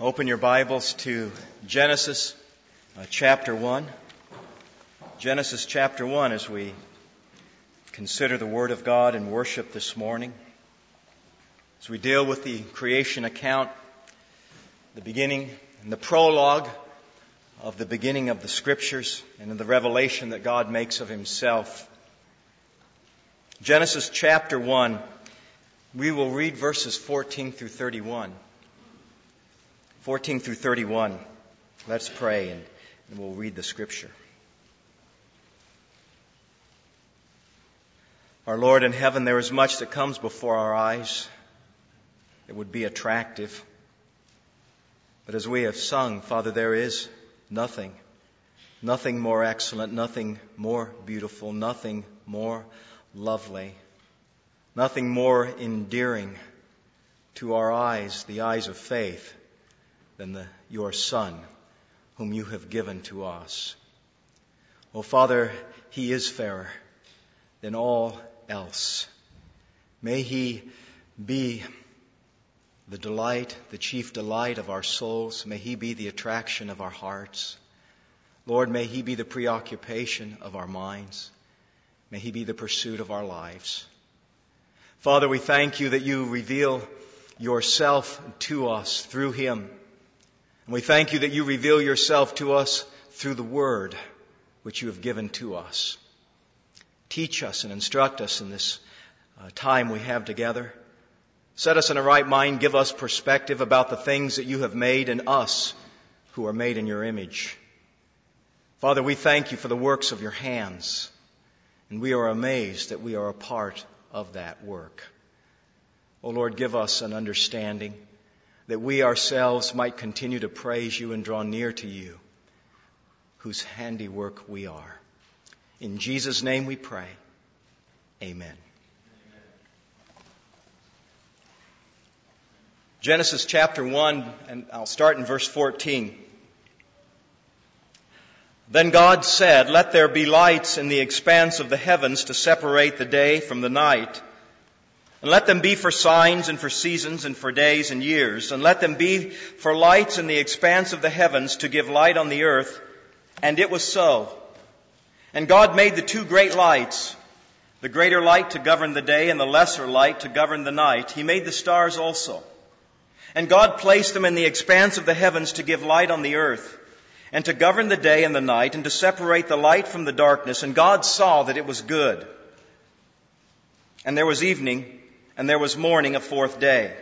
Open your Bibles to Genesis chapter 1. Genesis chapter 1 as we consider the Word of God in worship this morning. As we deal with the creation account, the beginning and the prologue of the beginning of the Scriptures and in the revelation that God makes of Himself. Genesis chapter 1, we will read verses 14 through 31. 14 through 31. Let's pray and we'll read the Scripture. Our Lord in heaven, there is much that comes before our eyes that would be attractive. But as we have sung, Father, there is nothing more excellent, nothing more beautiful, nothing more lovely, nothing more endearing to our eyes, the eyes of faith, than your Son, whom you have given to us. Oh, Father, He is fairer than all else. May He be the delight, the chief delight of our souls. May He be the attraction of our hearts. Lord, may He be the preoccupation of our minds. May He be the pursuit of our lives. Father, we thank you that you reveal yourself to us through Him. And we thank you that you reveal yourself to us through the Word which you have given to us. Teach us and instruct us in this time we have together. Set us in a right mind. Give us perspective about the things that you have made in us who are made in your image. Father, we thank you for the works of your hands. And we are amazed that we are a part of that work. O Lord, give us an understanding that we ourselves might continue to praise you and draw near to you, whose handiwork we are. In Jesus' name we pray. Amen. Genesis chapter 1, and I'll start in verse 14. Then God said, "Let there be lights in the expanse of the heavens to separate the day from the night. And let them be for signs and for seasons and for days and years. And let them be for lights in the expanse of the heavens to give light on the earth." And it was so. And God made the two great lights, the greater light to govern the day and the lesser light to govern the night. He made the stars also. And God placed them in the expanse of the heavens to give light on the earth, and to govern the day and the night, and to separate the light from the darkness. And God saw that it was good. And there was evening, and there was morning, a fourth day.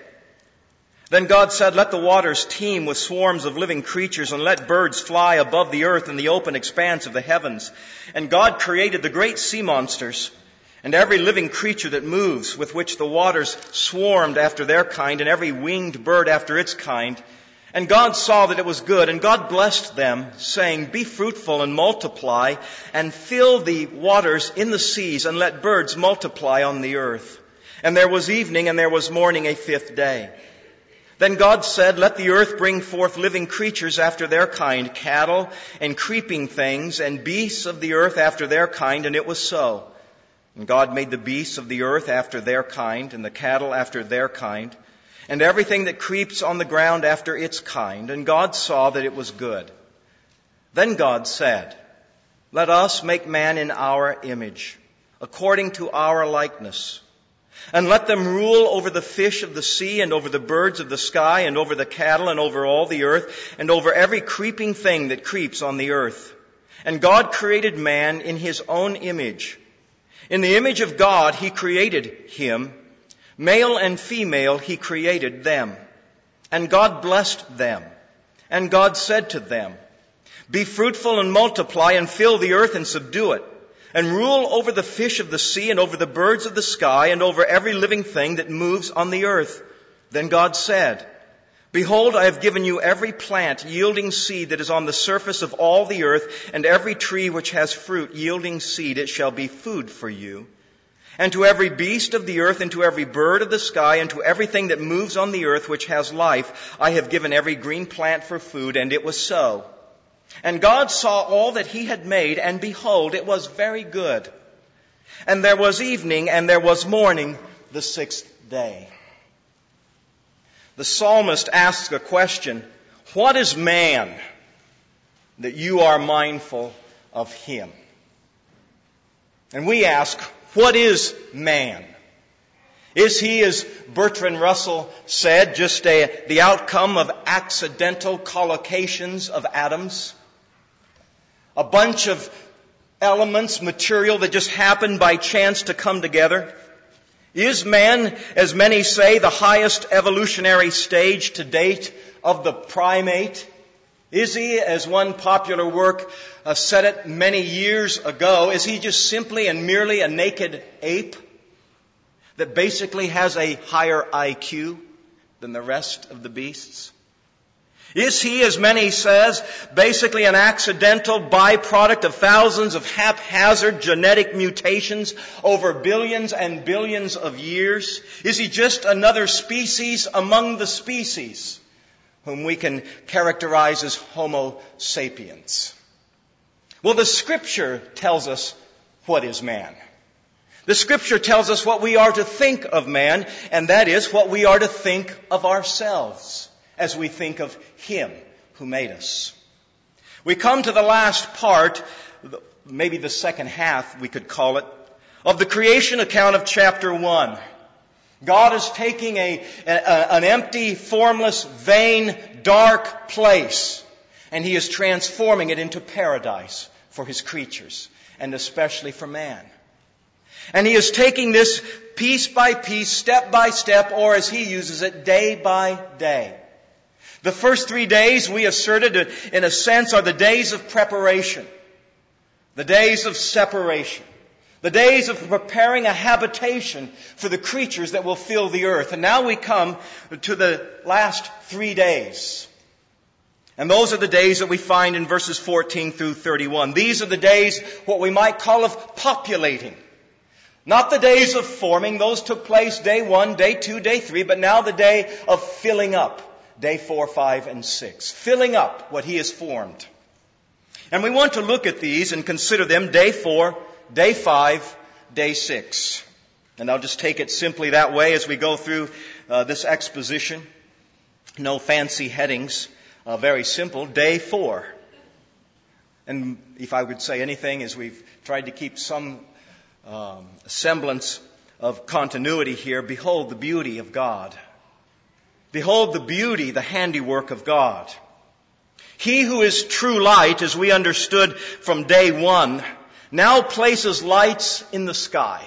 Then God said, "Let the waters teem with swarms of living creatures, and let birds fly above the earth in the open expanse of the heavens." And God created the great sea monsters, and every living creature that moves, with which the waters swarmed after their kind, and every winged bird after its kind. And God saw that it was good, and God blessed them, saying, "Be fruitful and multiply, and fill the waters in the seas, and let birds multiply on the earth." And there was evening, and there was morning, a fifth day. Then God said, "Let the earth bring forth living creatures after their kind, cattle and creeping things, and beasts of the earth after their kind." And it was so. And God made the beasts of the earth after their kind, and the cattle after their kind, and everything that creeps on the ground after its kind. And God saw that it was good. Then God said, "Let us make man in our image, according to our likeness. And let them rule over the fish of the sea, and over the birds of the sky, and over the cattle, and over all the earth, and over every creeping thing that creeps on the earth." And God created man in his own image. In the image of God He created him. Male and female He created them. And God blessed them. And God said to them, "Be fruitful and multiply, and fill the earth and subdue it. And rule over the fish of the sea, and over the birds of the sky, and over every living thing that moves on the earth." Then God said, "Behold, I have given you every plant yielding seed that is on the surface of all the earth, and every tree which has fruit yielding seed. It shall be food for you. And to every beast of the earth, and to every bird of the sky, and to everything that moves on the earth which has life, I have given every green plant for food." And it was so. And God saw all that He had made, and behold, it was very good. And there was evening, and there was morning, the sixth day. The psalmist asks a question: What is man that you are mindful of him? And we ask, what is man? Is he, as Bertrand Russell said, just the outcome of accidental collocations of atoms? A bunch of elements, material that just happened by chance to come together? Is man, as many say, the highest evolutionary stage to date of the primate? Is he, as one popular work said it many years ago, is he just simply and merely a naked ape that basically has a higher IQ than the rest of the beasts? Is he, as many says, basically an accidental byproduct of thousands of haphazard genetic mutations over billions and billions of years? Is he just another species among the species whom we can characterize as Homo sapiens? Well, the Scripture tells us what is man. The Scripture tells us what we are to think of man, and that is what we are to think of ourselves as we think of Him who made us. We come to the last part, maybe the second half we could call it, of the creation account of chapter 1. God is taking an empty, formless, vain, dark place, and He is transforming it into paradise for His creatures, and especially for man. And He is taking this piece by piece, step by step, or as He uses it, day by day. The first 3 days, we asserted, in a sense, are the days of preparation, the days of separation, the days of preparing a habitation for the creatures that will fill the earth. And now we come to the last 3 days. And those are the days that we find in verses 14 through 31. These are the days, what we might call, of populating. Not the days of forming. Those took place day 1, day 2, day 3, but now the day of filling up. Day 4, 5, and 6. Filling up what He has formed. And we want to look at these and consider them day 4, day 5, day 6. And I'll just take it simply that way as we go through this exposition. No fancy headings. Very simple. Day 4. And if I would say anything, as we've tried to keep some semblance of continuity here, behold the beauty of God. Behold the beauty, the handiwork of God. He who is true light, as we understood from day 1, now places lights in the sky.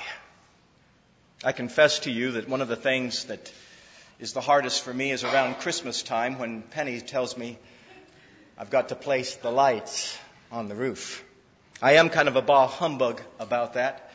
I confess to you that one of the things that is the hardest for me is around Christmas time when Penny tells me I've got to place the lights on the roof. I am kind of a bah humbug about that.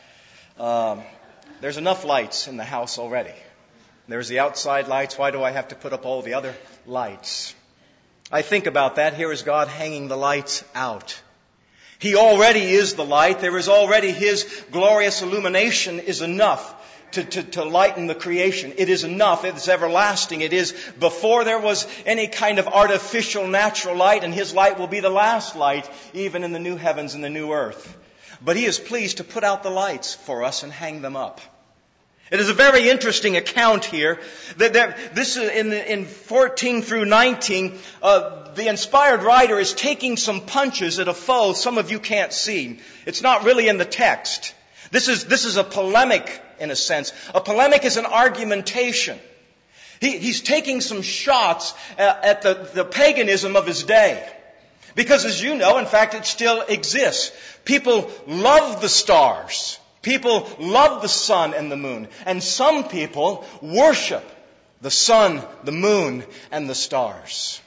There's enough lights in the house already. There's the outside lights. Why do I have to put up all the other lights? I think about that. Here is God hanging the lights out. He already is the light. There is already His glorious illumination is enough to lighten the creation. It is enough. It is everlasting. It is before there was any kind of artificial natural light, and His light will be the last light, even in the new heavens and the new earth. But He is pleased to put out the lights for us and hang them up. It is a very interesting account here. This is in 14 through 19. The inspired writer is taking some punches at a foe some of you can't see. It's not really in the text. This is a polemic in a sense. A polemic is an argumentation. He's taking some shots at the paganism of his day. Because as you know, in fact, it still exists. People love the stars. People love the sun and the moon. And some people worship the sun, the moon, and the stars.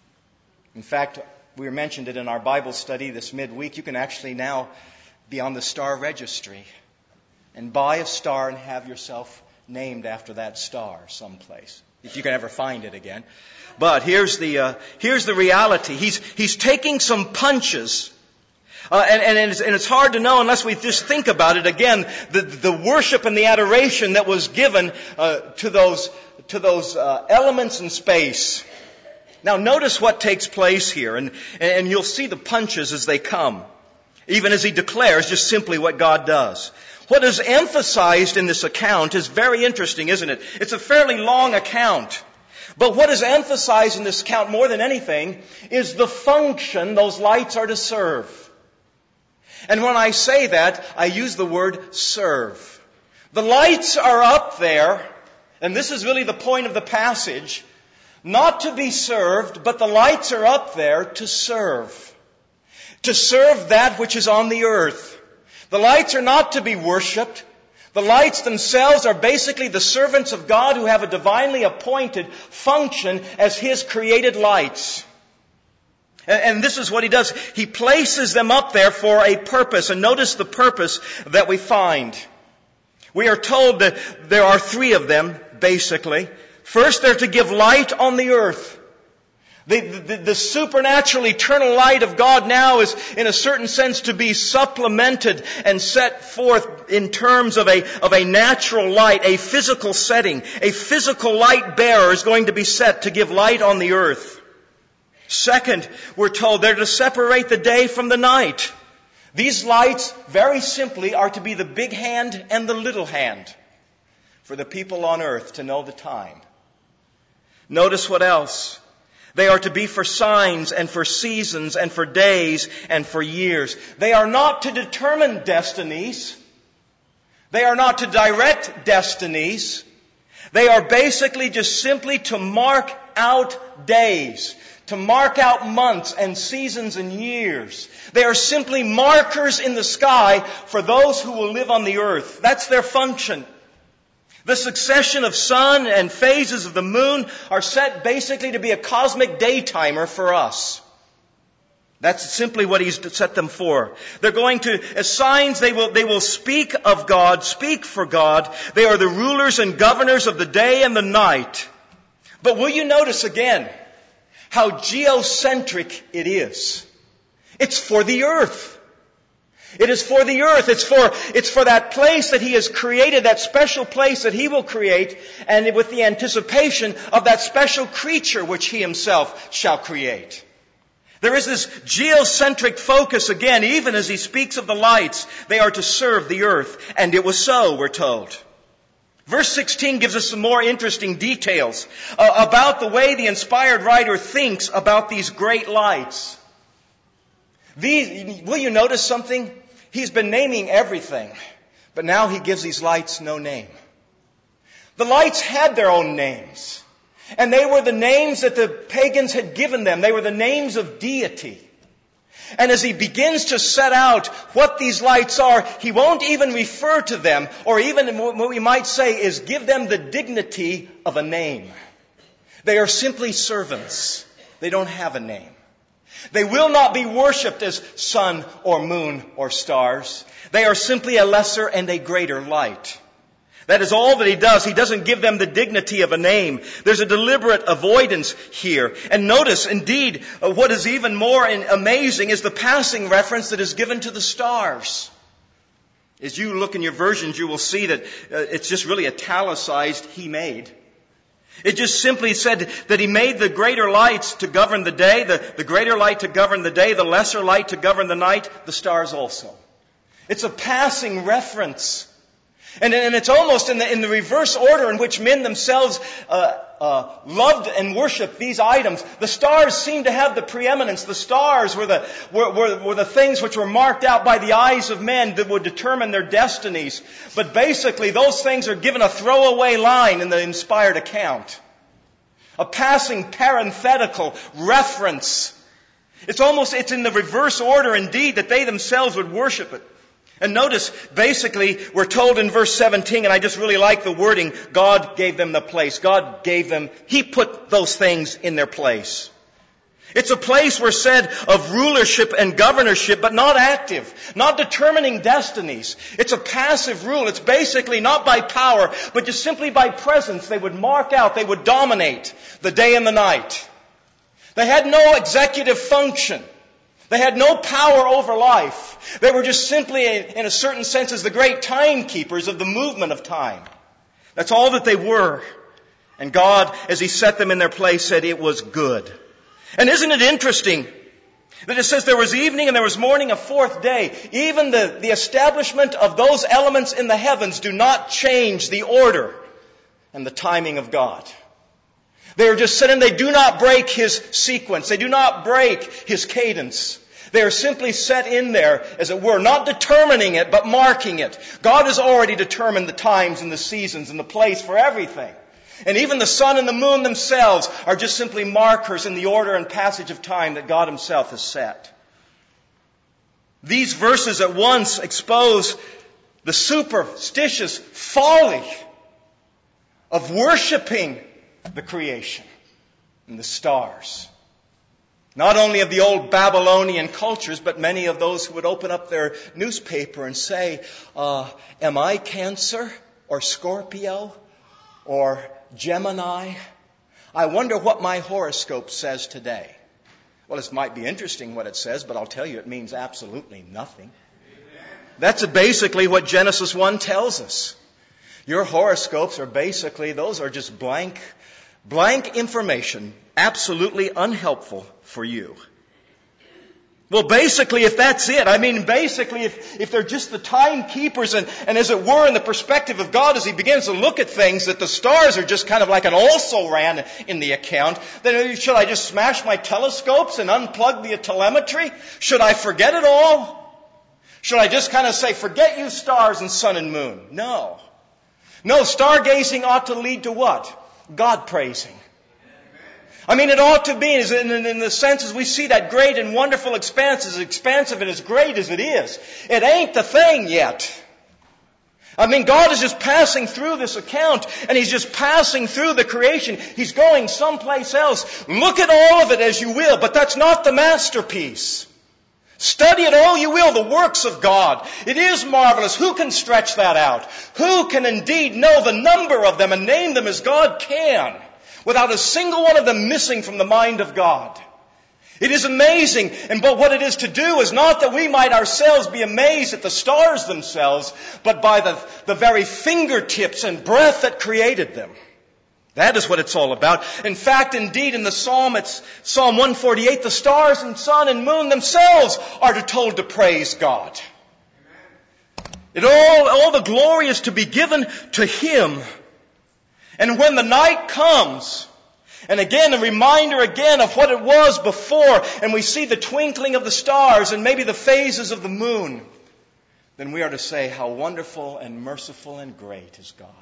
In fact, we mentioned it in our Bible study this midweek. You can actually now be on the star registry and buy a star and have yourself named after that star someplace, if you can ever find it again. But here's the reality. He's taking some punches. And it's hard to know unless we just think about it again, the worship and the adoration that was given to those elements in space. Now notice what takes place here, and you'll see the punches as they come, even as he declares just simply what God does. What is emphasized in this account is very interesting, isn't it? It's a fairly long account. But what is emphasized in this account more than anything is the function those lights are to serve. And when I say that, I use the word serve. The lights are up there, and this is really the point of the passage, not to be served, but the lights are up there to serve. To serve that which is on the earth. The lights are not to be worshipped. The lights themselves are basically the servants of God who have a divinely appointed function as His created lights. And this is what He does. He places them up there for a purpose. And notice the purpose that we find. We are told that there are three of them, basically. First, they're to give light on the earth. The supernatural, eternal light of God now is, in a certain sense, to be supplemented and set forth in terms of a natural light, a physical setting. A physical light bearer is going to be set to give light on the earth. Second, we're told they're to separate the day from the night. These lights, very simply, are to be the big hand and the little hand for the people on earth to know the time. Notice what else. They are to be for signs and for seasons and for days and for years. They are not to determine destinies. They are not to direct destinies. They are basically just simply to mark out days, to mark out months and seasons and years. They are simply markers in the sky for those who will live on the earth. That's their function. The succession of sun and phases of the moon are set basically to be a cosmic daytimer for us. That's simply what He's set them for. They're going to, as signs, they will speak of God, speak for God. They are the rulers and governors of the day and the night. But will you notice again how geocentric it is? It's for the earth. It is for the earth. It's for that place that He has created, that special place that He will create, and with the anticipation of that special creature which He Himself shall create. There is this geocentric focus again, even as He speaks of the lights. They are to serve the earth. And it was so, we're told. Verse 16 gives us some more interesting details about the way the inspired writer thinks about these great lights. Will you notice something? He's been naming everything, but now he gives these lights no name. The lights had their own names, and they were the names that the pagans had given them. They were the names of deity. And as he begins to set out what these lights are, he won't even refer to them, or even what we might say is give them the dignity of a name. They are simply servants. They don't have a name. They will not be worshipped as sun or moon or stars. They are simply a lesser and a greater light. That is all that he does. He doesn't give them the dignity of a name. There's a deliberate avoidance here. And notice, indeed, what is even more amazing is the passing reference that is given to the stars. As you look in your versions, you will see that it's just really italicized, He made. It just simply said that He made the greater lights to govern the day, the greater light to govern the day, the lesser light to govern the night, the stars also. It's a passing reference. And it's almost in the reverse order in which men themselves loved and worshipped these items. The stars seem to have the preeminence. The stars were the things which were marked out by the eyes of men that would determine their destinies. But basically, those things are given a throwaway line in the inspired account. A passing parenthetical reference. It's in the reverse order indeed that they themselves would worship it. And notice, basically, we're told in verse 17, and I just really like the wording, God gave them the place. God gave them, He put those things in their place. It's a place, we're said, of rulership and governorship, but not active, not determining destinies. It's a passive rule. It's basically not by power, but just simply by presence. They would mark out, they would dominate the day and the night. They had no executive function. They had no power over life. They were just simply, in a certain sense, as the great timekeepers of the movement of time. That's all that they were. And God, as He set them in their place, said it was good. And isn't it interesting that it says there was evening and there was morning, a fourth day? Even the establishment of those elements in the heavens do not change the order and the timing of God. They are just sitting, they do not break His sequence. They do not break His cadence. They are simply set in there, as it were, not determining it, but marking it. God has already determined the times and the seasons and the place for everything. And even the sun and the moon themselves are just simply markers in the order and passage of time that God Himself has set. These verses at once expose the superstitious folly of worshiping the creation and the stars. Not only of the old Babylonian cultures, but many of those who would open up their newspaper and say, am I Cancer or Scorpio or Gemini? I wonder what my horoscope says today. Well, it might be interesting what it says, but I'll tell you it means absolutely nothing. That's basically what Genesis 1 tells us. Your horoscopes are basically, those are just blank information, absolutely unhelpful for you. Well, basically, if that's it, basically, if they're just the timekeepers and as it were in the perspective of God as He begins to look at things, that the stars are just kind of like an also-ran in the account, then should I just smash my telescopes and unplug the telemetry? Should I forget it all? Should I just kind of say, forget you stars and sun and moon? No. No, stargazing ought to lead to what? God praising. It ought to be, in the sense as we see that great and wonderful expanse, as expansive and as great as it is. It ain't the thing yet. God is just passing through this account, and He's just passing through the creation. He's going someplace else. Look at all of it as you will, but that's not the masterpiece. Study it all you will, the works of God. It is marvelous. Who can stretch that out? Who can indeed know the number of them and name them as God can, without a single one of them missing from the mind of God? It is amazing, but what it is to do is not that we might ourselves be amazed at the stars themselves, but by the very fingertips and breath that created them. That is what it's all about. In fact, indeed, in the Psalm, it's Psalm 148, the stars and sun and moon themselves are told to praise God. All the glory is to be given to Him. And when the night comes, and again, a reminder again of what it was before, and we see the twinkling of the stars and maybe the phases of the moon, then we are to say, how wonderful and merciful and great is God.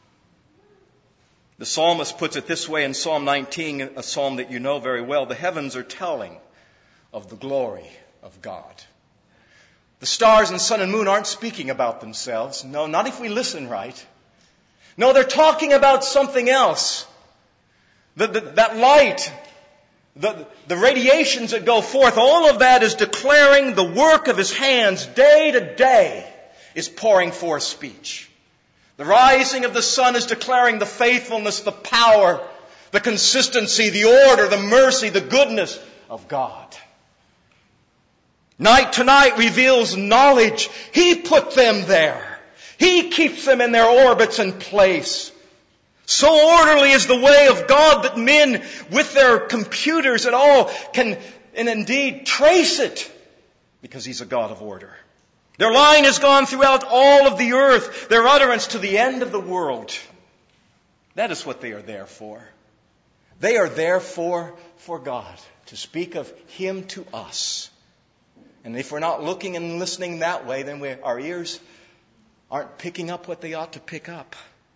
The psalmist puts it this way in Psalm 19, a psalm that you know very well. The heavens are telling of the glory of God. The stars and sun and moon aren't speaking about themselves. No, not if we listen right. No, they're talking about something else. That light, the radiations that go forth, all of that is declaring the work of His hands day to day, is pouring forth speech. The rising of the sun is declaring the faithfulness, the power, the consistency, the order, the mercy, the goodness of God. Night to night reveals knowledge. He put them there. He keeps them in their orbits and place. So orderly is the way of God that men with their computers and all can and indeed trace it, because He's a God of order. Their line has gone throughout all of the earth, their utterance to the end of the world. That is what they are there for. They are there for God, to speak of Him to us. And if we're not looking and listening that way, then our ears aren't picking up what they ought to pick up.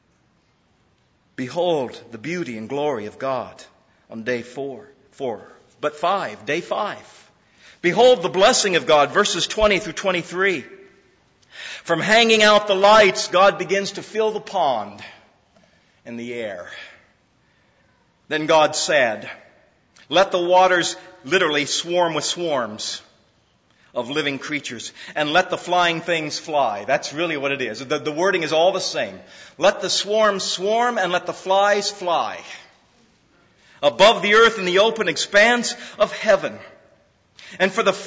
Behold the beauty and glory of God on day 4. Day 5. Behold the blessing of God, verses 20 through 23. From hanging out the lights, God begins to fill the pond and the air. Then God said, let the waters literally swarm with swarms of living creatures, and let the flying things fly. That's really what it is. The wording is all the same. Let the swarms swarm and let the flies fly above the earth in the open expanse of heaven. And for the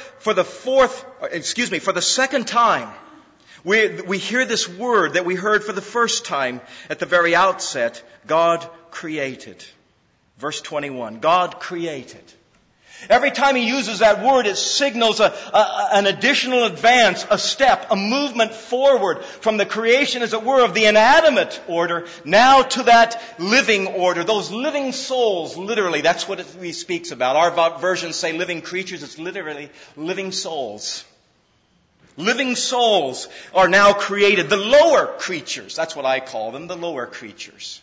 second time, we hear this word that we heard for the first time at the very outset. God created. Verse 21. God created. Every time he uses that word, it signals an additional advance, a step, a movement forward from the creation, as it were, of the inanimate order, now to that living order, those living souls, literally. That's what he speaks about. Our versions say living creatures. It's literally living souls. Living souls are now created. The lower creatures, that's what I call them, the lower creatures.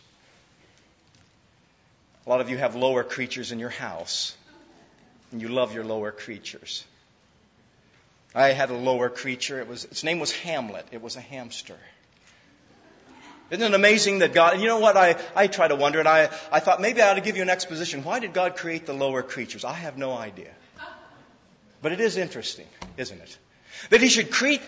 A lot of you have lower creatures in your house. And you love your lower creatures. I had a lower creature. Its name was Hamlet. It was a hamster. Isn't it amazing that God... And you know what? I try to wonder, and I thought maybe I ought to give you an exposition. Why did God create the lower creatures? I have no idea. But it is interesting, isn't it? That He should create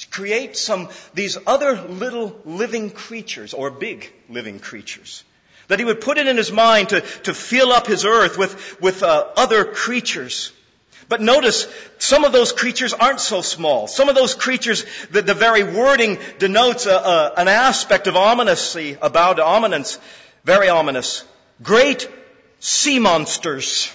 these other little living creatures, or big living creatures. That He would put it in His mind to fill up His earth with other creatures. But notice, some of those creatures aren't so small. Some of those creatures, the very wording denotes an aspect of ominously about ominence, very ominous. Great sea monsters.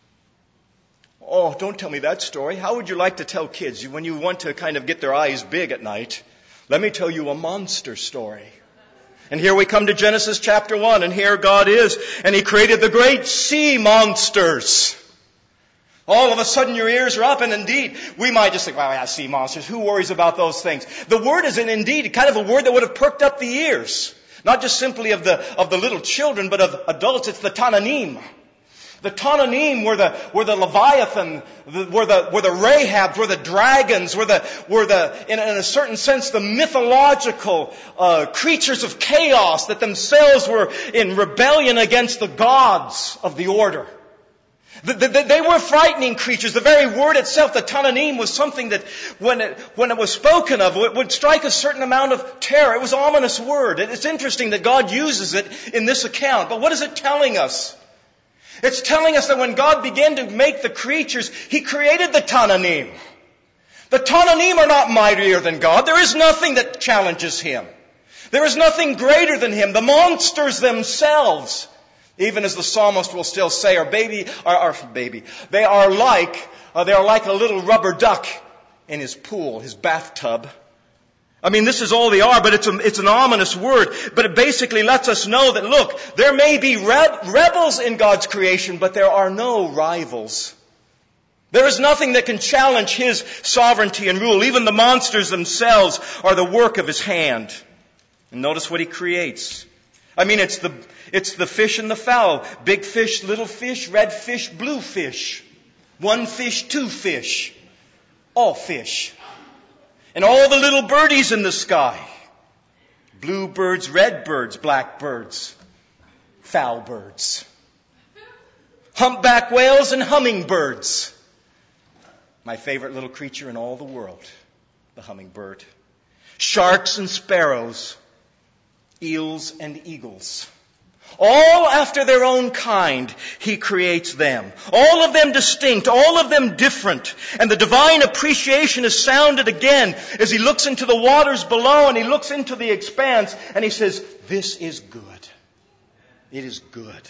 Oh, don't tell me that story. How would you like to tell kids when you want to kind of get their eyes big at night? Let me tell you a monster story. And here we come to Genesis chapter 1, and here God is, and He created the great sea monsters. All of a sudden your ears are up, and indeed, we might just think, well, yeah, sea monsters, who worries about those things? The word is indeed kind of a word that would have perked up the ears. Not just simply of the little children, but of adults. It's the Tananim. The Tananim were the Leviathan, were the Rahabs, were the dragons, were the in a certain sense the mythological creatures of chaos that themselves were in rebellion against the gods of the order. They were frightening creatures. The very word itself, the Tananim, was something that when it was spoken of, it would strike a certain amount of terror. It was an ominous word. It's interesting that God uses it in this account. But what is it telling us? It's telling us that when God began to make the creatures, He created the Tananim. The Tananim are not mightier than God. There is nothing that challenges Him. There is nothing greater than Him. The monsters themselves, even as the psalmist will still say, they are like a little rubber duck in his pool, his bathtub. I mean, this is all they are, but it's an ominous word. But it basically lets us know that, look, there may be rebels in God's creation, but there are no rivals. There is nothing that can challenge His sovereignty and rule. Even the monsters themselves are the work of His hand. And notice what He creates. I mean, it's the fish and the fowl. Big fish, little fish, red fish, blue fish. One fish, two fish. All fish. And all the little birdies in the sky. Blue birds, red birds, black birds, fowl birds. Humpback whales and hummingbirds. My favorite little creature in all the world, the hummingbird. Sharks and sparrows. Eels and eagles. All after their own kind, He creates them. All of them distinct, all of them different. And the divine appreciation is sounded again as He looks into the waters below and He looks into the expanse and He says, this is good. It is good.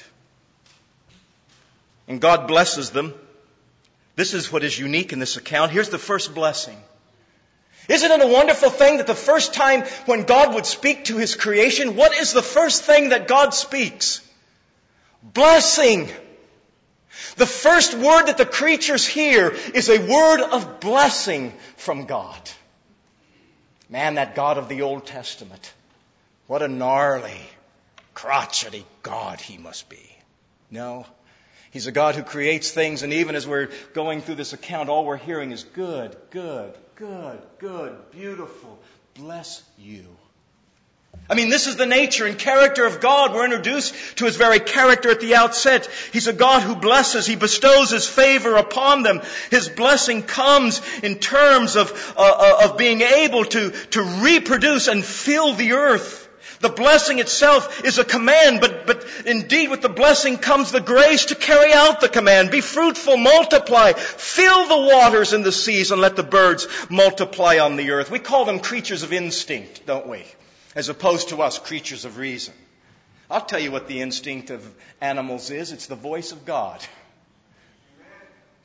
And God blesses them. This is what is unique in this account. Here's the first blessing. Isn't it a wonderful thing that the first time when God would speak to His creation, what is the first thing that God speaks? Blessing. The first word that the creatures hear is a word of blessing from God. Man, that God of the Old Testament, what a gnarly, crotchety God He must be. No, He's a God who creates things, and even as we're going through this account, all we're hearing is good, good, good, good, beautiful, bless you. I mean, this is the nature and character of God. We're introduced to His very character at the outset. He's a God who blesses. He bestows His favor upon them. His blessing comes in terms of being able to reproduce and fill the earth. The blessing itself is a command, but indeed with the blessing comes the grace to carry out the command. Be fruitful, multiply, fill the waters and the seas, and let the birds multiply on the earth. We call them creatures of instinct, don't we? As opposed to us, creatures of reason. I'll tell you what the instinct of animals is. It's the voice of God.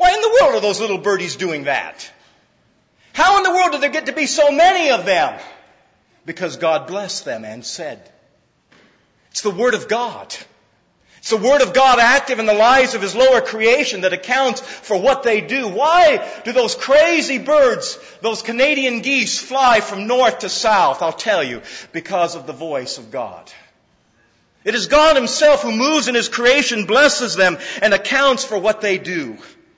world are those little birdies doing that? How in the world did there get to be so many of them? Because God blessed them and said. It's the Word of God. It's the Word of God active in the lives of His lower creation that accounts for what they do. Why do those crazy birds, those Canadian geese, fly from north to south? I'll tell you, because of the voice of God. It is God Himself who moves in His creation, blesses them, and accounts for what they do.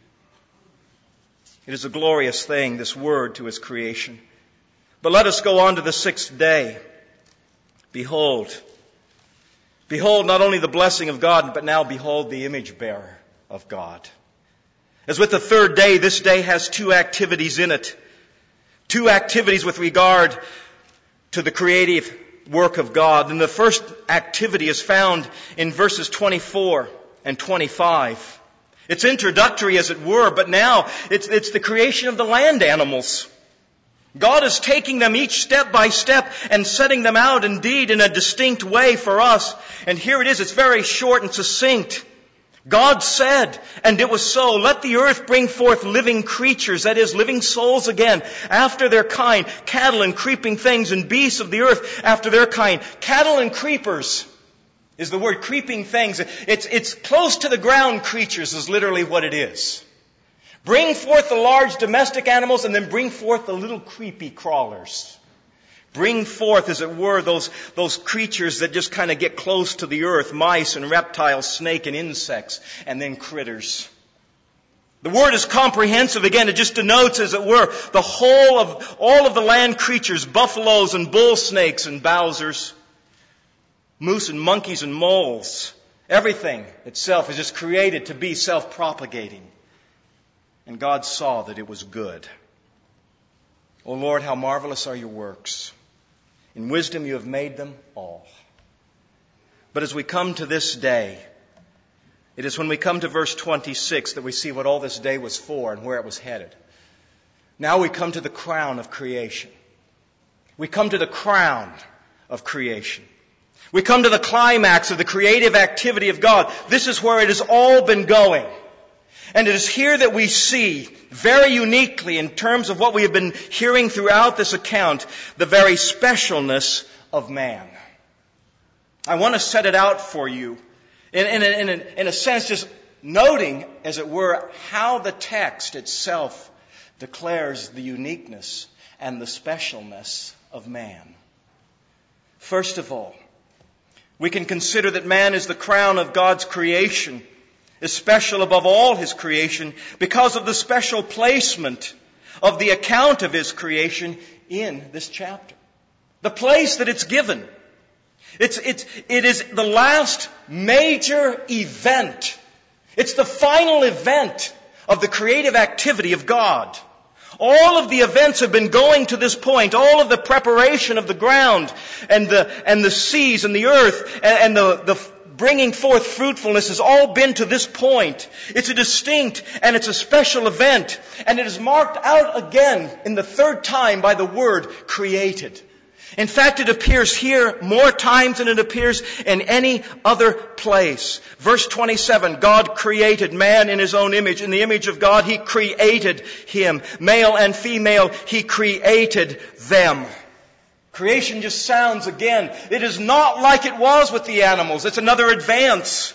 It is a glorious thing, this Word to His creation. But let us go on to the sixth day. Behold. Behold not only the blessing of God, but now behold the image bearer of God. As with the third day, this day has two activities in it. Two activities with regard to the creative work of God. And the first activity is found in verses 24 and 25. It's introductory, as it were, but now it's the creation of the land animals. God is taking them each step by step and setting them out indeed in a distinct way for us. And here it is. It's very short and succinct. God said, and it was so, let the earth bring forth living creatures, that is, living souls again, after their kind, cattle and creeping things and beasts of the earth after their kind. Cattle and creepers is the word, creeping things. It's close to the ground creatures is literally what it is. Bring forth the large domestic animals and then bring forth the little creepy crawlers. Bring forth, as it were, those creatures that just kind of get close to the earth, mice and reptiles, snake and insects, and then critters. The word is comprehensive. Again, it just denotes, as it were, the whole of all of the land creatures, buffaloes and bull snakes and bowsers, moose and monkeys and moles. Everything itself is just created to be self-propagating. And God saw that it was good. O Lord, how marvelous are your works. In wisdom you have made them all. But as we come to this day, it is when we come to verse 26 that we see what all this day was for and where it was headed. Now we come to the crown of creation. We come to the crown of creation. We come to the climax of the creative activity of God. This is where it has all been going. And it is here that we see, very uniquely in terms of what we have been hearing throughout this account, the very specialness of man. I want to set it out for you, in a sense, just noting, as it were, how the text itself declares the uniqueness and the specialness of man. First of all, we can consider that man is the crown of God's creation, is special above all His creation because of the special placement of the account of His creation in this chapter. The place that it's given. It is the last major event. It's the final event of the creative activity of God. All of the events have been going to this point. All of the preparation of the ground and the seas and the earth and the bringing forth fruitfulness has all been to this point. It's a distinct and it's a special event. And it is marked out again in the third time by the word created. In fact, it appears here more times than it appears in any other place. Verse 27, God created man in His own image. In the image of God, He created him. Male and female, He created them. Creation just sounds again. It is not like it was with the animals. It's another advance.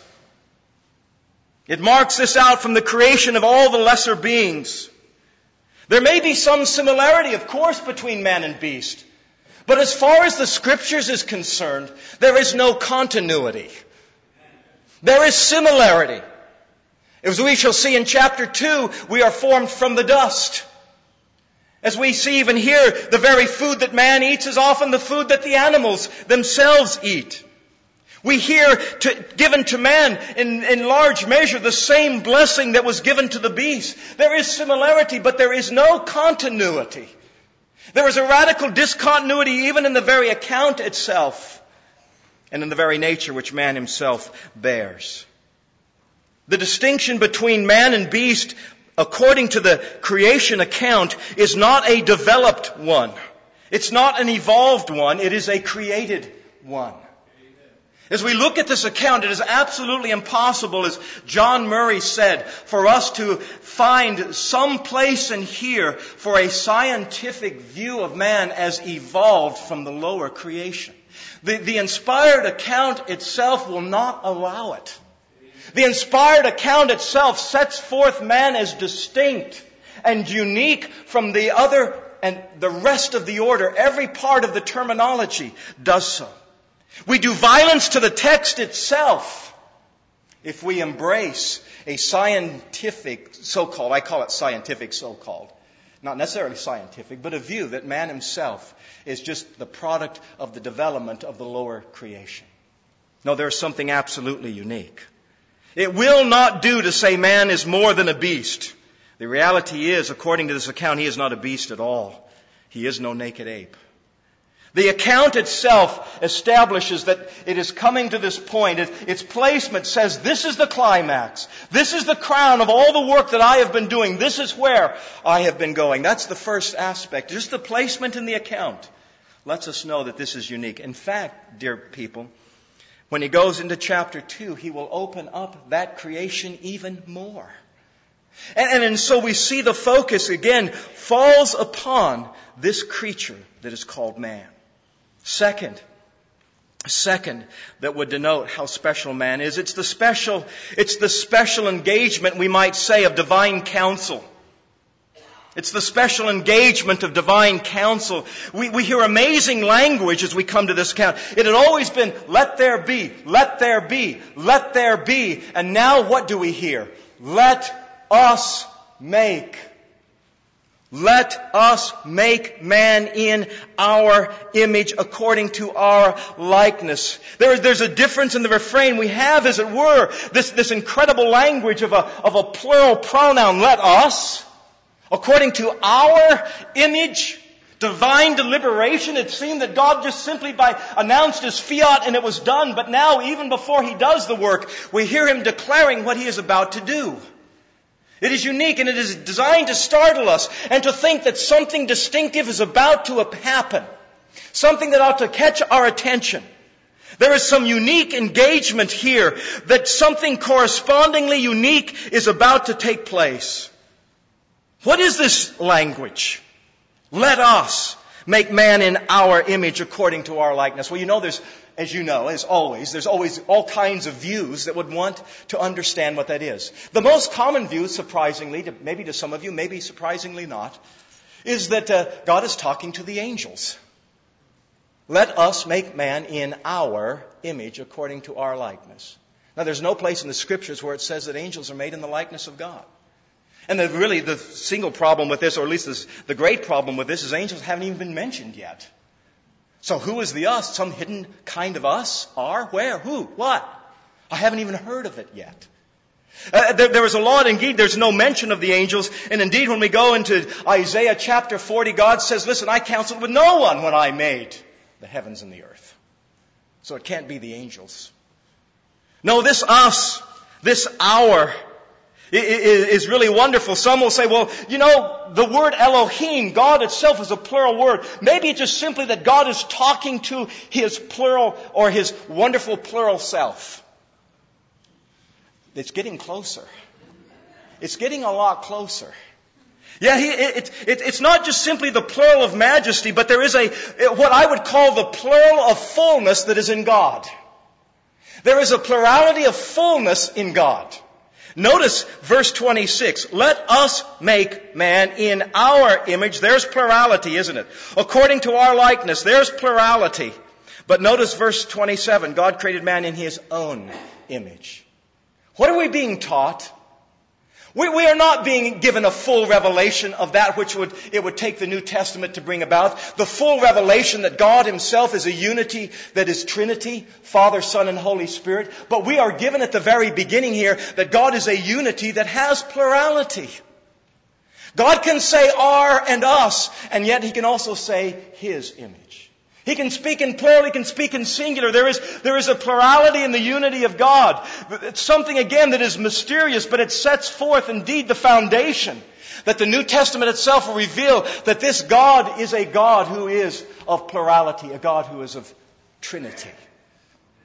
It marks this out from the creation of all the lesser beings. There may be some similarity, of course, between man and beast. But as far as the Scriptures is concerned, there is no continuity. There is similarity. As we shall see in chapter 2, we are formed from the dust. As we see even here, the very food that man eats is often the food that the animals themselves eat. We hear given to man in large measure the same blessing that was given to the beast. There is similarity, but there is no continuity. There is a radical discontinuity even in the very account itself and in the very nature which man himself bears. The distinction between man and beast, according to the creation account, is not a developed one. It's not an evolved one. It is a created one. As we look at this account, it is absolutely impossible, as John Murray said, for us to find some place in here for a scientific view of man as evolved from the lower creation. The inspired account itself will not allow it. The inspired account itself sets forth man as distinct and unique from the other and the rest of the order. Every part of the terminology does so. We do violence to the text itself if we embrace a scientific so-called, I call it scientific so-called, not necessarily scientific, but a view that man himself is just the product of the development of the lower creation. No, there's something absolutely unique. It will not do to say man is more than a beast. The reality is, according to this account, he is not a beast at all. He is no naked ape. The account itself establishes that it is coming to this point. Its placement says, this is the climax. This is the crown of all the work that I have been doing. This is where I have been going. That's the first aspect. Just the placement in the account lets us know that this is unique. In fact, dear people, when he goes into chapter 2, he will open up that creation even more. And so we see the focus again falls upon this creature that is called man. Second, that would denote how special man is. It's the special engagement, we might say, of divine counsel. It's the special engagement of divine counsel. We hear amazing language as we come to this account. It had always been, let there be, let there be, let there be. And now what do we hear? Let us make. Let us make man in our image according to our likeness. There's a difference in the refrain. We have, as it were, this incredible language of a plural pronoun. Let us, according to our image, divine deliberation. It seemed that God just simply announced His fiat and it was done. But now, even before He does the work, we hear Him declaring what He is about to do. It is unique and it is designed to startle us and to think that something distinctive is about to happen. Something that ought to catch our attention. There is some unique engagement here that something correspondingly unique is about to take place. What is this language? Let us make man in our image according to our likeness. Well, as always, there's always all kinds of views that would want to understand what that is. The most common view, surprisingly, maybe to some of you, maybe surprisingly not, is that God is talking to the angels. Let us make man in our image according to our likeness. Now, there's no place in the Scriptures where it says that angels are made in the likeness of God. And the single problem with this, or at least the great problem with this, is angels haven't even been mentioned yet. So who is the us? Some hidden kind of us? Are? Where? Who? What? I haven't even heard of it yet. There is a lot, indeed, there's no mention of the angels. And indeed, when we go into Isaiah chapter 40, God says, listen, I counseled with no one when I made the heavens and the earth. So it can't be the angels. No, this us, this our, is really wonderful. Some will say, well, the word Elohim, God itself, is a plural word. Maybe it's just simply that God is talking to His plural or His wonderful plural self. It's getting closer. It's getting a lot closer. Yeah, it's not just simply the plural of majesty, but there is what I would call the plural of fullness that is in God. There is a plurality of fullness in God. Notice verse 26. Let us make man in our image. There's plurality, isn't it? According to our likeness, there's plurality. But notice verse 27. God created man in His own image. What are we being taught? We are not being given a full revelation of that which it would take the New Testament to bring about. The full revelation that God Himself is a unity that is Trinity, Father, Son, and Holy Spirit. But we are given at the very beginning here that God is a unity that has plurality. God can say our and us, and yet He can also say His image. He can speak in plural, He can speak in singular. There is a plurality in the unity of God. It's something, again, that is mysterious, but it sets forth, indeed, the foundation that the New Testament itself will reveal that this God is a God who is of plurality, a God who is of Trinity.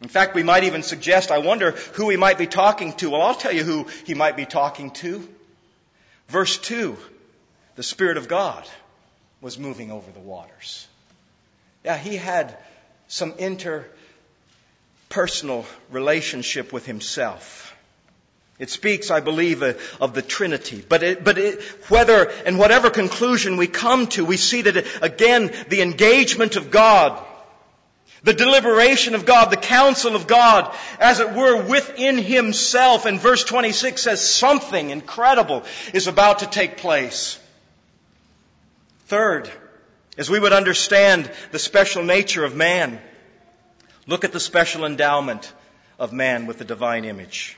In fact, we might even suggest, I wonder who he might be talking to. Well, I'll tell you who he might be talking to. Verse 2, the Spirit of God was moving over the waters. Yeah, he had some interpersonal relationship with himself. It speaks, I believe, of the Trinity. But whether and whatever conclusion we come to, we see that, again, the engagement of God, the deliberation of God, the counsel of God, as it were, within Himself. And verse 26 says something incredible is about to take place. Third, as we would understand the special nature of man, look at the special endowment of man with the divine image.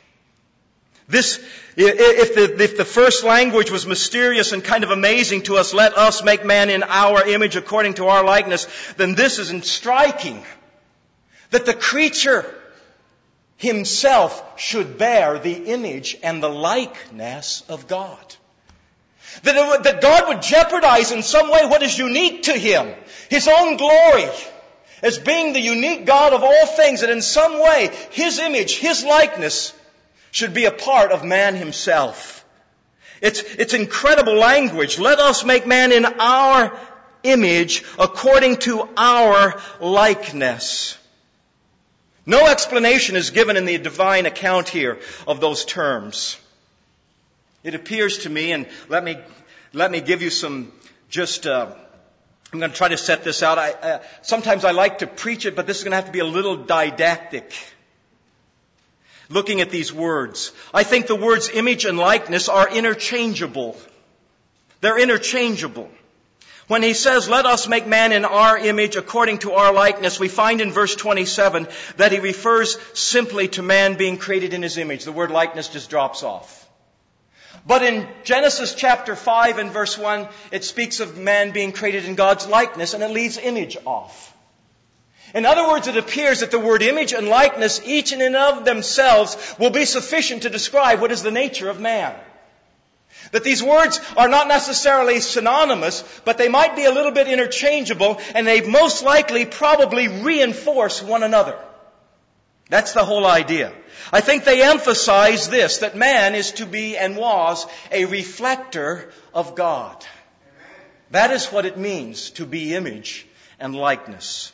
If the first language was mysterious and kind of amazing to us, let us make man in our image according to our likeness, then this is striking. That the creature himself should bear the image and the likeness of God. That God would jeopardize in some way what is unique to Him. His own glory. As being the unique God of all things. That in some way, His image, His likeness should be a part of man himself. It's incredible language. Let us make man in our image according to our likeness. No explanation is given in the divine account here of those terms. It appears to me, and let me give you some I'm going to try to set this out. Sometimes I like to preach it, but this is going to have to be a little didactic. Looking at these words, I think the words image and likeness are interchangeable. They're interchangeable. When he says, let us make man in our image according to our likeness, we find in verse 27 that he refers simply to man being created in his image. The word likeness just drops off. But in Genesis chapter 5 and verse 1, it speaks of man being created in God's likeness, and it leaves image off. In other words, it appears that the word image and likeness, each in and of themselves, will be sufficient to describe what is the nature of man. That these words are not necessarily synonymous, but they might be a little bit interchangeable, and they most likely probably reinforce one another. That's the whole idea. I think they emphasize this, that man is to be and was a reflector of God. That is what it means to be image and likeness.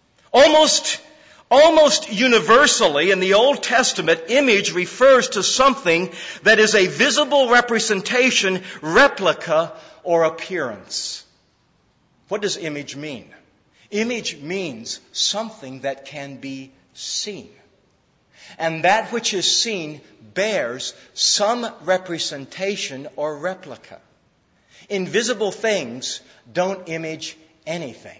Almost universally in the Old Testament, image refers to something that is a visible representation, replica, or appearance. What does image mean? Image means something that can be seen. And that which is seen bears some representation or replica. Invisible things don't image anything.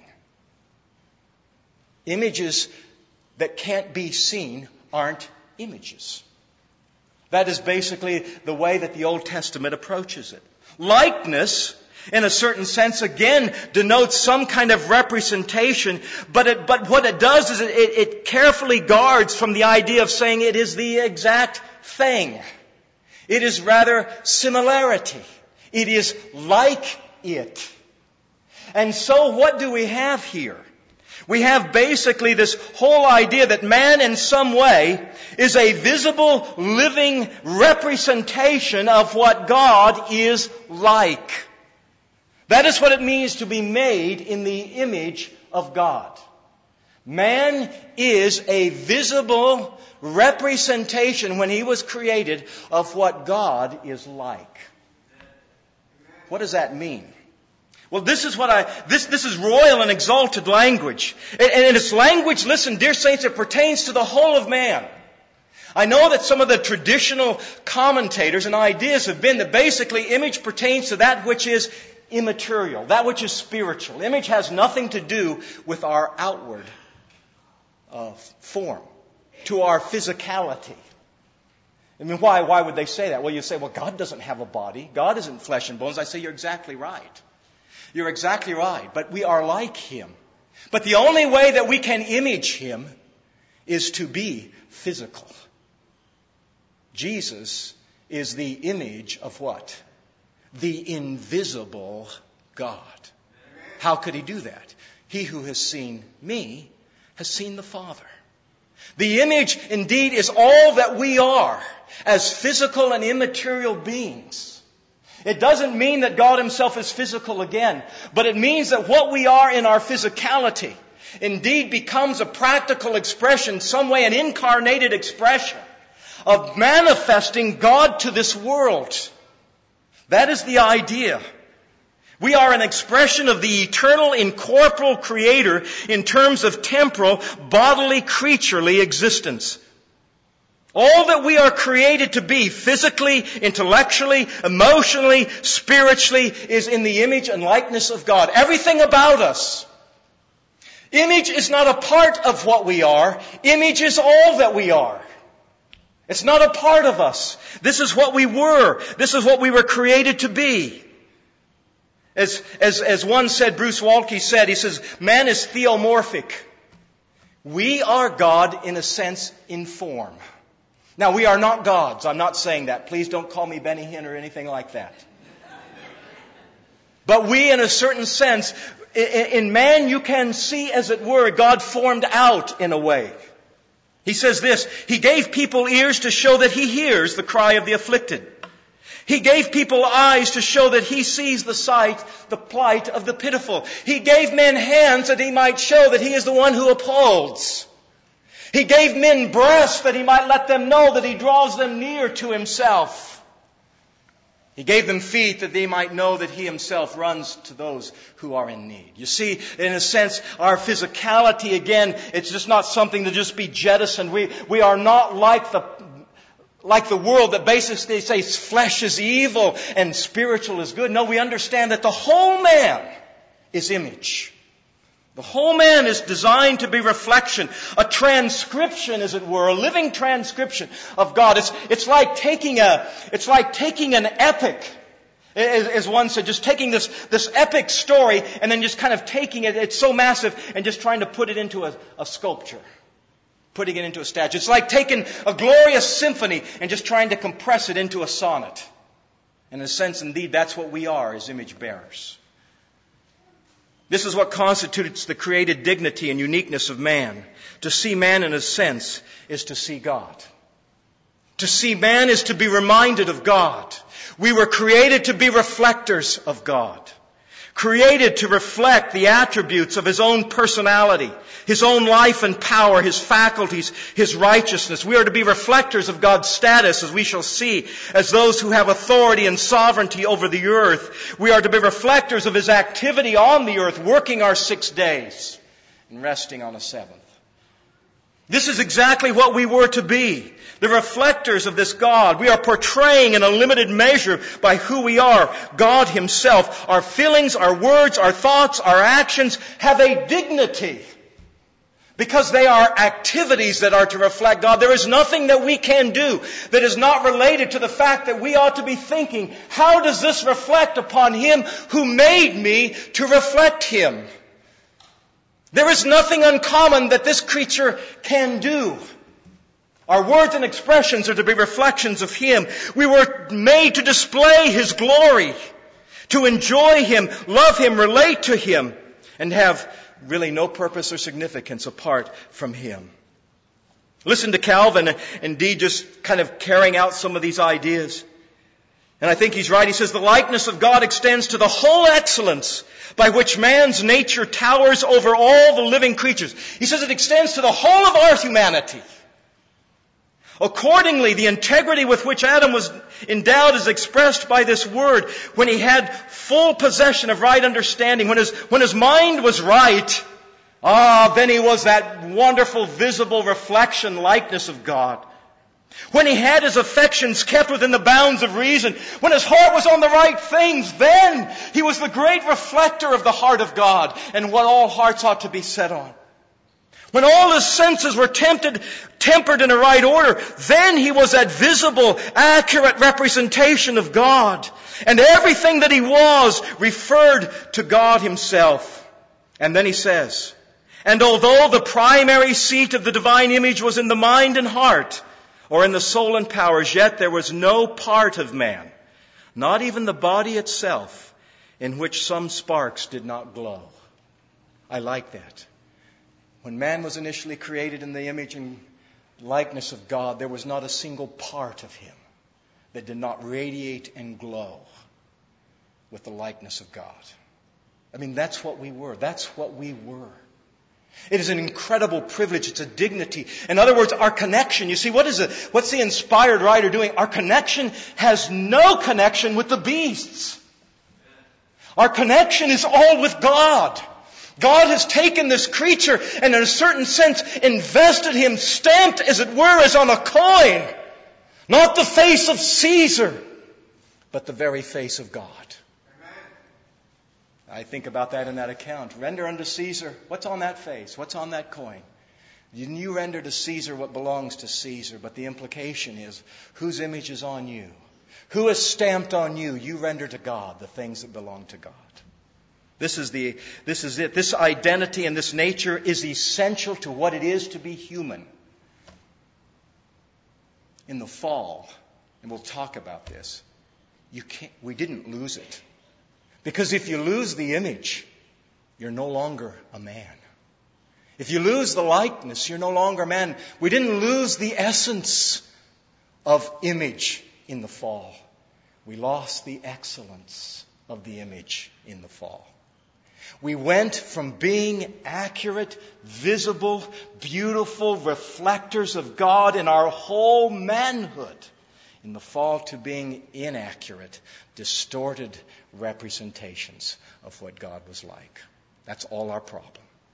Images that can't be seen aren't images. That is basically the way that the Old Testament approaches it. Likeness, in a certain sense, again, denotes some kind of representation, but what it does is it carefully guards from the idea of saying it is the exact thing. It is rather similarity. It is like it. And so what do we have here? We have basically this whole idea that man in some way is a visible, living representation of what God is like. That is what it means to be made in the image of God. Man is a visible representation when he was created of what God is like. What does that mean? Well, this is royal and exalted language. And it's language, listen, dear saints, it pertains to the whole of man. I know that some of the traditional commentators and ideas have been that basically image pertains to that which is immaterial, that which is spiritual. Image has nothing to do with our outward form, to our physicality. I mean, why would they say that? Well, you say, well, God doesn't have a body. God isn't flesh and bones. I say, you're exactly right. You're exactly right. But we are like Him. But the only way that we can image Him is to be physical. Jesus is the image of what? The invisible God. How could He do that? He who has seen me has seen the Father. The image indeed is all that we are as physical and immaterial beings. It doesn't mean that God Himself is physical again, but it means that what we are in our physicality indeed becomes a practical expression, some way an incarnated expression of manifesting God to this world. That is the idea. We are an expression of the eternal, incorporeal Creator in terms of temporal, bodily, creaturely existence. All that we are created to be, physically, intellectually, emotionally, spiritually, is in the image and likeness of God. Everything about us. Image is not a part of what we are. Image is all that we are. It's not a part of us. This is what we were. This is what we were created to be. As one said, Bruce Waltke said, he says, man is theomorphic. We are God in a sense in form. Now, we are not gods. I'm not saying that. Please don't call me Benny Hinn or anything like that. But we, in a certain sense, in man you can see, as it were, God formed out in a way. He says this, He gave people ears to show that He hears the cry of the afflicted. He gave people eyes to show that He sees the sight, the plight of the pitiful. He gave men hands that He might show that He is the one who upholds. He gave men breasts that He might let them know that He draws them near to Himself. He gave them feet that they might know that He Himself runs to those who are in need. You see, in a sense, our physicality, again, it's just not something to just be jettisoned. We are not like the world that basically says flesh is evil and spiritual is good. No, we understand that the whole man is image. The whole man is designed to be reflection, a transcription, as it were, a living transcription of God. It's like taking an epic, as one said, just taking this epic story and then just kind of taking it, it's so massive, and just trying to put it into a sculpture. Putting it into a statue. It's like taking a glorious symphony and just trying to compress it into a sonnet. In a sense, indeed, that's what we are as image bearers. This is what constitutes the created dignity and uniqueness of man. To see man, in a sense, is to see God. To see man is to be reminded of God. We were created to be reflectors of God. Created to reflect the attributes of His own personality, His own life and power, His faculties, His righteousness. We are to be reflectors of God's status, as we shall see, as those who have authority and sovereignty over the earth. We are to be reflectors of His activity on the earth, working our 6 days and resting on the 7th. This is exactly what we were to be. The reflectors of this God. We are portraying in a limited measure by who we are, God Himself. Our feelings, our words, our thoughts, our actions have a dignity because they are activities that are to reflect God. There is nothing that we can do that is not related to the fact that we ought to be thinking, how does this reflect upon Him who made me to reflect Him? There is nothing uncommon that this creature can do. Our words and expressions are to be reflections of Him. We were made to display His glory, to enjoy Him, love Him, relate to Him, and have really no purpose or significance apart from Him. Listen to Calvin, indeed just kind of carrying out some of these ideas. And I think he's right. He says, the likeness of God extends to the whole excellence by which man's nature towers over all the living creatures. He says it extends to the whole of our humanity. Accordingly, the integrity with which Adam was endowed is expressed by this word when he had full possession of right understanding, when his mind was right. Then he was that wonderful, visible reflection, likeness of God. When he had his affections kept within the bounds of reason, when his heart was on the right things, then he was the great reflector of the heart of God and what all hearts ought to be set on. When all his senses were tempered in a right order, then he was that visible, accurate representation of God. And everything that he was referred to God Himself. And then he says, and although the primary seat of the divine image was in the mind and heart, or in the soul and powers, yet there was no part of man, not even the body itself, in which some sparks did not glow. I like that. When man was initially created in the image and likeness of God, there was not a single part of him that did not radiate and glow with the likeness of God. I mean, that's what we were. That's what we were. It is an incredible privilege. It's a dignity. In other words, our connection. You see, what's the inspired writer doing? Our connection has no connection with the beasts. Our connection is all with God. God has taken this creature and in a certain sense invested him, stamped as it were as on a coin. Not the face of Caesar, but the very face of God. I think about that in that account. Render unto Caesar. What's on that face? What's on that coin? You render to Caesar what belongs to Caesar, but the implication is, whose image is on you? Who is stamped on you? You render to God the things that belong to God. This is it. This identity and this nature is essential to what it is to be human. In the fall, and we'll talk about this, we didn't lose it. Because if you lose the image, you're no longer a man. If you lose the likeness, you're no longer a man. We didn't lose the essence of image in the fall. We lost the excellence of the image in the fall. We went from being accurate, visible, beautiful reflectors of God in our whole manhood in the fall to being inaccurate, distorted representations of what God was like. That's all our problem.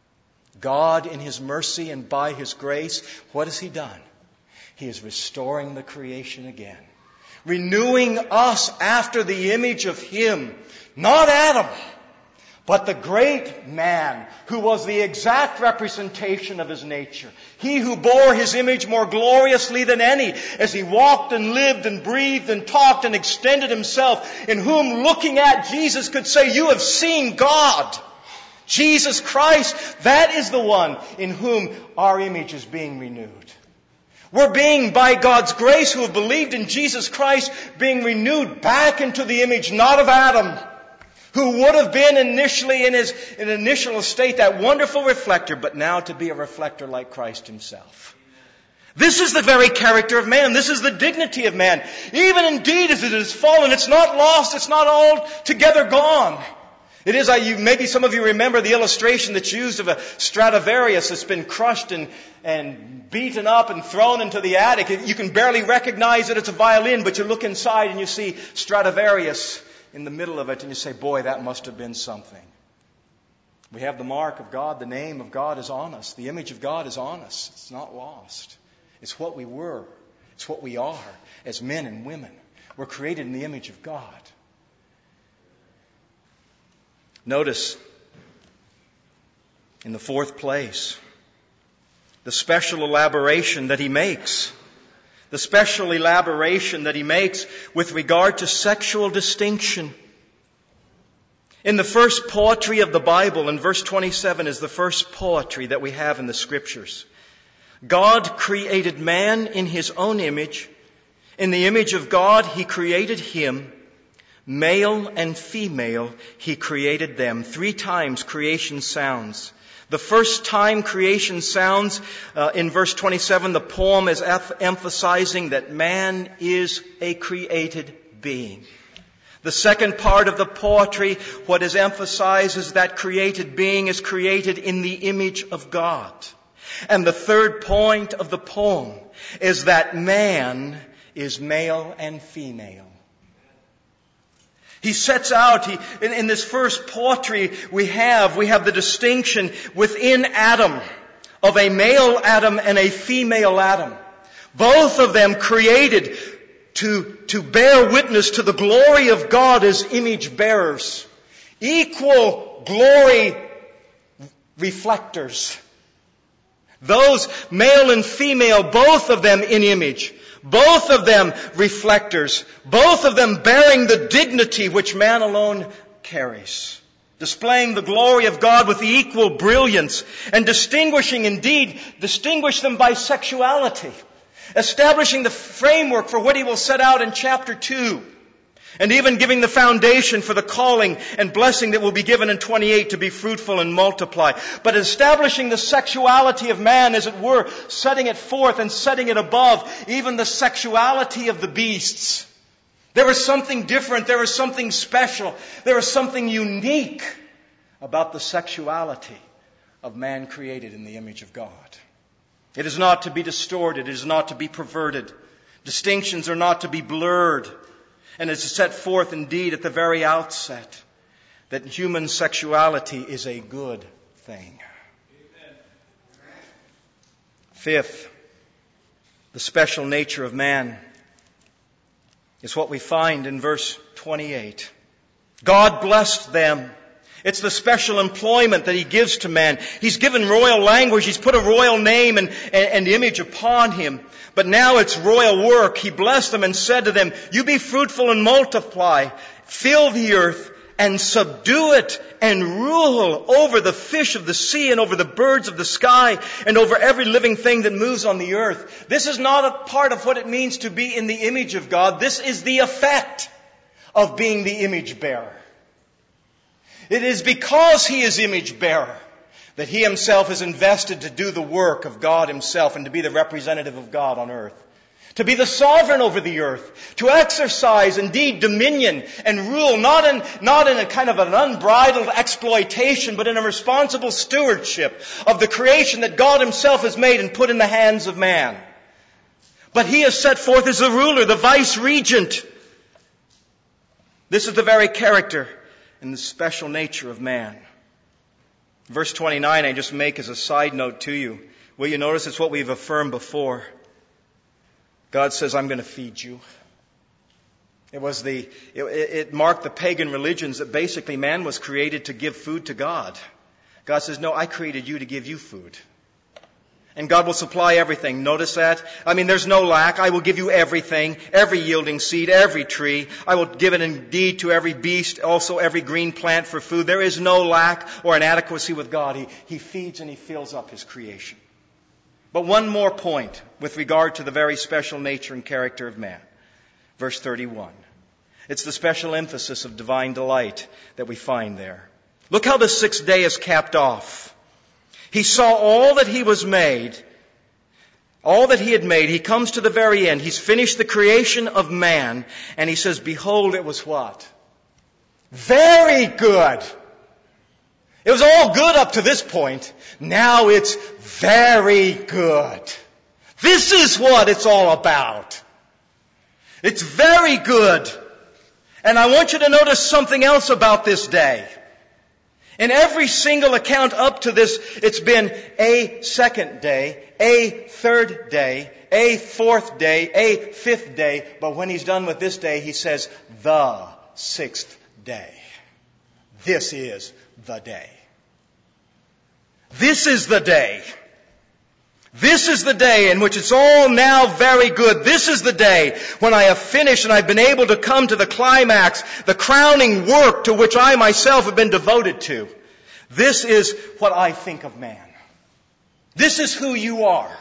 God, in His mercy and by His grace, what has He done? He is restoring the creation again. Renewing us after the image of Him. Not Adam, but the great man who was the exact representation of His nature. He who bore His image more gloriously than any, as He walked and lived and breathed and talked and extended Himself, in whom looking at Jesus could say, "You have seen God." Jesus Christ, that is the one in whom our image is being renewed. We're being, by God's grace, who have believed in Jesus Christ, being renewed back into the image, not of Adam, who would have been initially in his initial estate that wonderful reflector, but now to be a reflector like Christ Himself. This is the very character of man. This is the dignity of man. Even indeed as it is fallen, it's not lost, it's not altogether gone. It is, maybe some of you remember the illustration that's used of a Stradivarius that's been crushed and beaten up and thrown into the attic. You can barely recognize that it's a violin, but you look inside and you see Stradivarius in the middle of it, and you say, boy, that must have been something. We have the mark of God. The name of God is on us. The image of God is on us. It's not lost. It's what we were. It's what we are as men and women. We're created in the image of God. Notice, in the fourth place, the special elaboration that He makes. The special elaboration that He makes with regard to sexual distinction. In the first poetry of the Bible, in verse 27 is the first poetry that we have in the Scriptures. God created man in His own image. In the image of God, He created him. Male and female, He created them. 3 times creation sounds. The first time creation sounds in verse 27, the poem is emphasizing that man is a created being. The second part of the poetry, what is emphasized is that created being is created in the image of God. And the third point of the poem is that man is male and female. He sets out, in this first poetry we have the distinction within Adam of a male Adam and a female Adam. Both of them created to bear witness to the glory of God as image bearers. Equal glory reflectors. Those male and female, both of them in image. Both of them reflectors. Both of them bearing the dignity which man alone carries. Displaying the glory of God with equal brilliance. And distinguish them by sexuality. Establishing the framework for what He will set out in chapter 2. And even giving the foundation for the calling and blessing that will be given in 28 to be fruitful and multiply. But establishing the sexuality of man, as it were, setting it forth and setting it above even the sexuality of the beasts. There was something different. There was something special. There was something unique about the sexuality of man created in the image of God. It is not to be distorted. It is not to be perverted. Distinctions are not to be blurred. And it's set forth indeed at the very outset that human sexuality is a good thing. Amen. Fifth, the special nature of man is what we find in verse 28. God blessed them. It's the special employment that He gives to man. He's given royal language. He's put a royal name and image upon him. But now it's royal work. He blessed them and said to them, "You be fruitful and multiply, fill the earth and subdue it and rule over the fish of the sea and over the birds of the sky and over every living thing that moves on the earth." This is not a part of what it means to be in the image of God. This is the effect of being the image bearer. It is because He is image bearer that He Himself is invested to do the work of God Himself and to be the representative of God on earth. To be the sovereign over the earth. To exercise indeed dominion and rule, not in a kind of an unbridled exploitation, but in a responsible stewardship of the creation that God Himself has made and put in the hands of man. But He is set forth as the ruler, the vice-regent. This is the very character and the special nature of man. Verse 29, I just make as a side note to you. Will you notice it's what we've affirmed before? God says, "I'm going to feed you." It marked the pagan religions that basically man was created to give food to God. God says, "No, I created you to give you food." And God will supply everything. Notice that? I mean, there's no lack. I will give you everything, every yielding seed, every tree. I will give it indeed to every beast, also every green plant for food. There is no lack or inadequacy with God. He feeds and He fills up His creation. But one more point with regard to the very special nature and character of man. Verse 31. It's the special emphasis of divine delight that we find there. Look how the sixth day is capped off. He saw all that He was made, all that He had made. He comes to the very end. He's finished the creation of man, and He says, "Behold, it was what? Very good." It was all good up to this point. Now it's very good. This is what it's all about. It's very good. And I want you to notice something else about this day. In every single account up to this, it's been a second day, a third day, a fourth day, a fifth day. But when He's done with this day, He says, the sixth day. This is the day. This is the day. This is the day in which it's all now very good. This is the day when I have finished and I've been able to come to the climax, the crowning work to which I myself have been devoted to. This is what I think of man. This is who you are.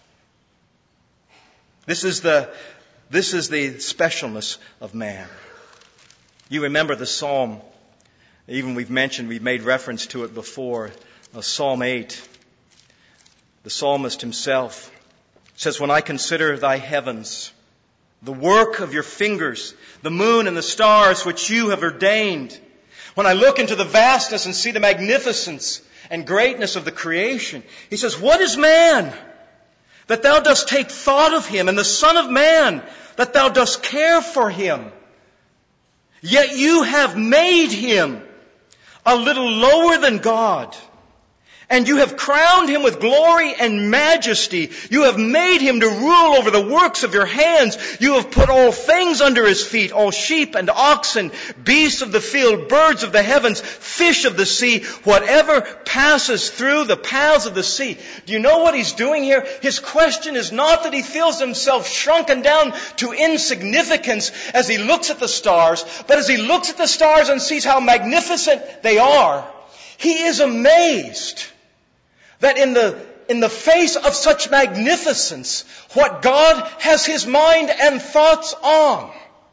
This is the specialness of man. You remember the psalm, even we've made reference to it before, Psalm 8. The psalmist himself says, "When I consider thy heavens, the work of your fingers, the moon and the stars which you have ordained, when I look into the vastness and see the magnificence and greatness of the creation," he says, "What is man, that thou dost take thought of him, and the Son of Man, that thou dost care for him? Yet you have made him a little lower than God. And you have crowned him with glory and majesty. You have made him to rule over the works of your hands. You have put all things under his feet, all sheep and oxen, beasts of the field, birds of the heavens, fish of the sea, whatever passes through the paths of the sea." Do you know what he's doing here? His question is not that he feels himself shrunken down to insignificance as he looks at the stars, but as he looks at the stars and sees how magnificent they are, he is amazed that in the face of such magnificence, what God has His mind and thoughts on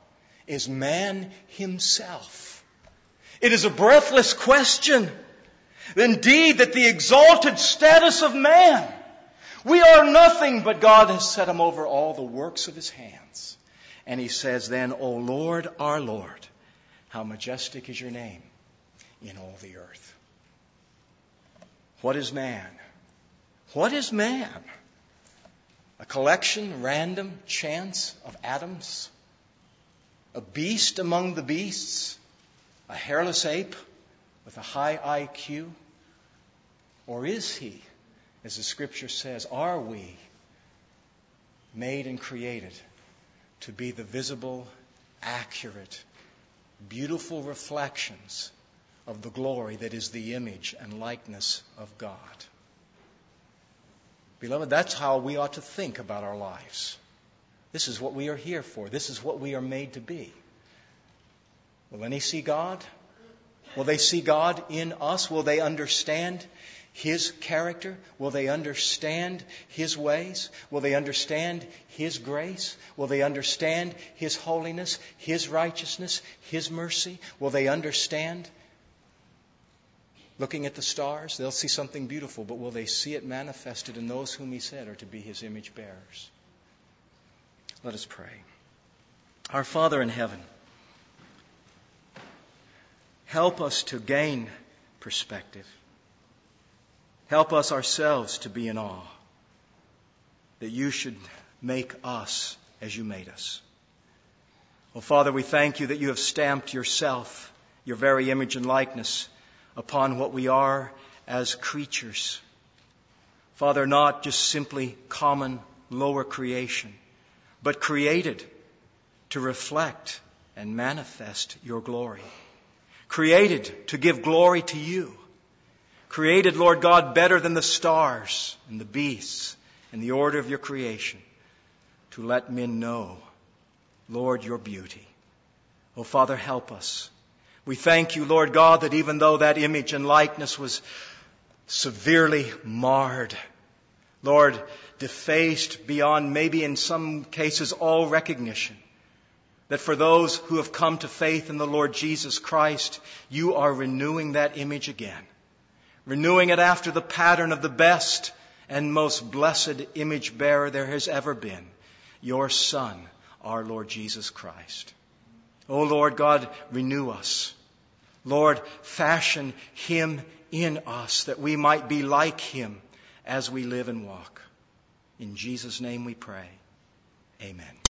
is man himself. It is a breathless question. Indeed, that the exalted status of man. We are nothing, but God has set him over all the works of his hands. And he says then, O Lord, our Lord, how majestic is your name in all the earth. What is man? What is man? A collection, random chance of atoms? A beast among the beasts? A hairless ape with a high IQ? Or is he, as the Scripture says, are we made and created to be the visible, accurate, beautiful reflections of the glory that is the image and likeness of God? Beloved, that's how we ought to think about our lives. This is what we are here for. This is what we are made to be. Will any see God? Will they see God in us? Will they understand His character? Will they understand His ways? Will they understand His grace? Will they understand His holiness, His righteousness, His mercy? Will they understand? Looking at the stars, they'll see something beautiful, but will they see it manifested in those whom He said are to be His image bearers? Let us pray. Our Father in heaven, help us to gain perspective. Help us ourselves to be in awe that you should make us as you made us. Oh, Father, we thank you that you have stamped yourself, your very image and likeness, upon what we are as creatures. Father, not just simply common lower creation, but created to reflect and manifest your glory. Created to give glory to you. Created, Lord God, better than the stars and the beasts and the order of your creation, to let men know, Lord, your beauty. Oh, Father, help us. We thank you, Lord God, that even though that image and likeness was severely marred, Lord, defaced beyond maybe in some cases all recognition, that for those who have come to faith in the Lord Jesus Christ, you are renewing that image again. Renewing it after the pattern of the best and most blessed image bearer there has ever been, your Son, our Lord Jesus Christ. O Lord God, renew us. Lord, fashion Him in us that we might be like Him as we live and walk. In Jesus' name we pray. Amen.